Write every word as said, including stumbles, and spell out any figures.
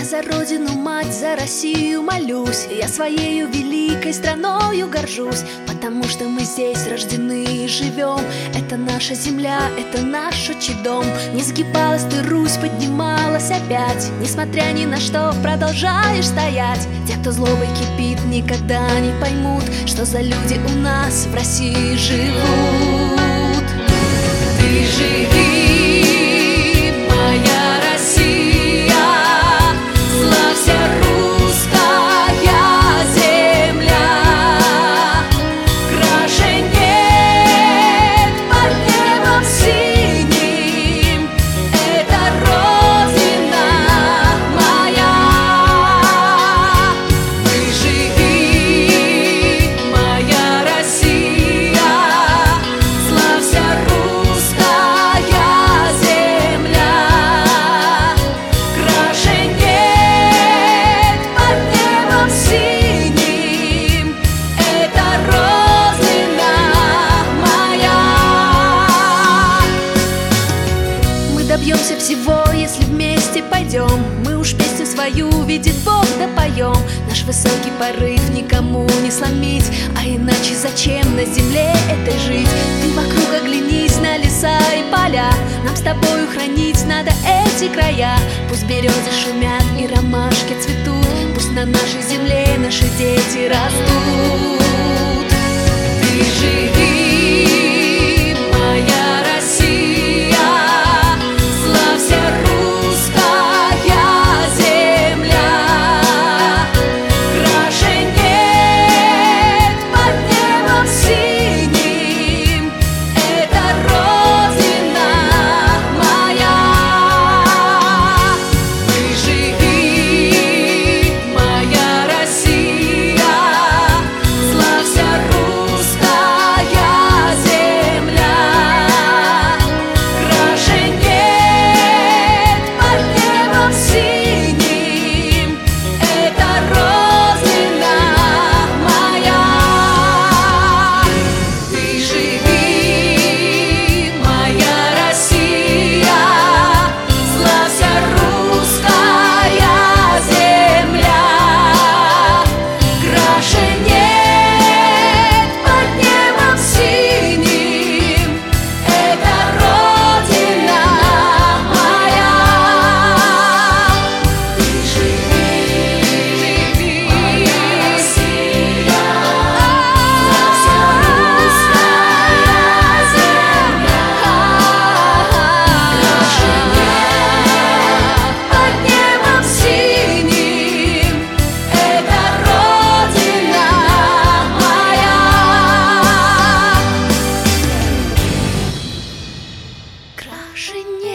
за родину, мать, за Россию молюсь. Я своею великой страною горжусь, потому что мы здесь рождены и живем. Это наша земля, это наш отчий дом. Не сгибалась ты, Русь, поднималась опять. Несмотря ни на что, продолжаешь стоять. Те, кто злобой кипит, никогда не поймут, что за люди у нас в России живут. Ты живи, моя Россия, славься, русская земля. Краше нет под небом синим, это Родина моя. Ты живи, моя Россия, славься, русская земля. Краше нет под небом синим, это Родина моя. Мы добьемся всего, если вместе пойдем. Мы уж песню свою, видит Бог, да поем. Наш высокий порыв никому не сломить, а иначе зачем на земле этой жить? Ты вокруг оглянись на леса и поля, нам с тобою хранить надо эти края. Пусть березы шумят и ромашки цветут, пусть на нашей земле наши дети растут. Ты живи, моя Россия, славься, русская земля. Краше нет под небом синим, это Родина моя. Ты живи, моя Россия, славься, русская земля. Краше нет под небом синим, это Родина моя. Ты живи, моя Россия, славься, русская земля. Краше нет под небом синим, это Родина моя. Ты живи, моя Россия, славься, русская земля. Краше нет под небом синим, это Родина моя. Краше нет